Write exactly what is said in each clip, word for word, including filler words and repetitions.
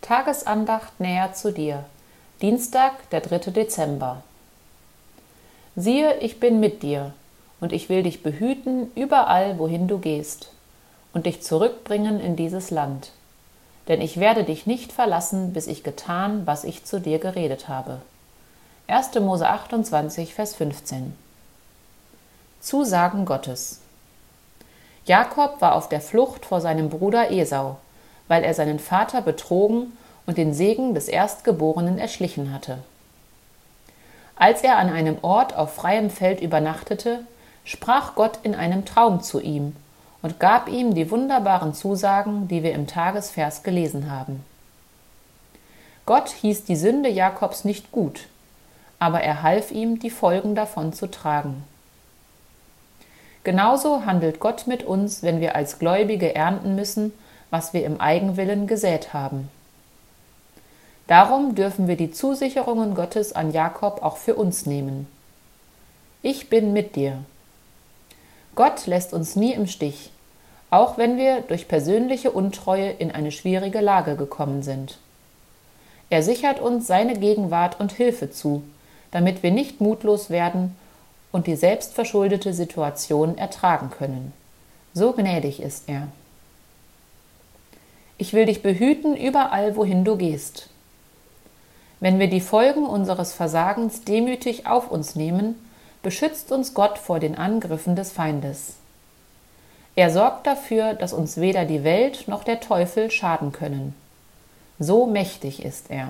Tagesandacht näher zu dir. Dienstag, der dritte Dezember. Siehe, ich bin mit dir, und ich will dich behüten überall, wohin du gehst, und dich zurückbringen in dieses Land. Denn ich werde dich nicht verlassen, bis ich getan, was ich zu dir geredet habe. erster Mose achtundzwanzig, Vers fünfzehn. Zusagen Gottes. Jakob war auf der Flucht vor seinem Bruder Esau, weil er seinen Vater betrogen und den Segen des Erstgeborenen erschlichen hatte. Als er an einem Ort auf freiem Feld übernachtete, sprach Gott in einem Traum zu ihm und gab ihm die wunderbaren Zusagen, die wir im Tagesvers gelesen haben. Gott hieß die Sünde Jakobs nicht gut, aber er half ihm, die Folgen davon zu tragen. Genauso handelt Gott mit uns, wenn wir als Gläubige ernten müssen, was wir im Eigenwillen gesät haben. Darum dürfen wir die Zusicherungen Gottes an Jakob auch für uns nehmen. Ich bin mit dir. Gott lässt uns nie im Stich, auch wenn wir durch persönliche Untreue in eine schwierige Lage gekommen sind. Er sichert uns seine Gegenwart und Hilfe zu, damit wir nicht mutlos werden und die selbstverschuldete Situation ertragen können. So gnädig ist er. Ich will dich behüten überall, wohin du gehst. Wenn wir die Folgen unseres Versagens demütig auf uns nehmen, beschützt uns Gott vor den Angriffen des Feindes. Er sorgt dafür, dass uns weder die Welt noch der Teufel schaden können. So mächtig ist er.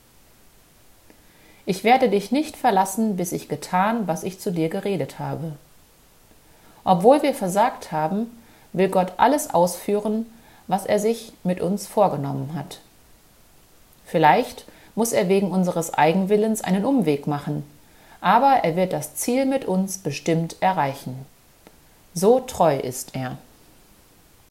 Ich werde dich nicht verlassen, bis ich getan, was ich zu dir geredet habe. Obwohl wir versagt haben, will Gott alles ausführen, was er sich mit uns vorgenommen hat. Vielleicht muss er wegen unseres Eigenwillens einen Umweg machen, aber er wird das Ziel mit uns bestimmt erreichen. So treu ist er.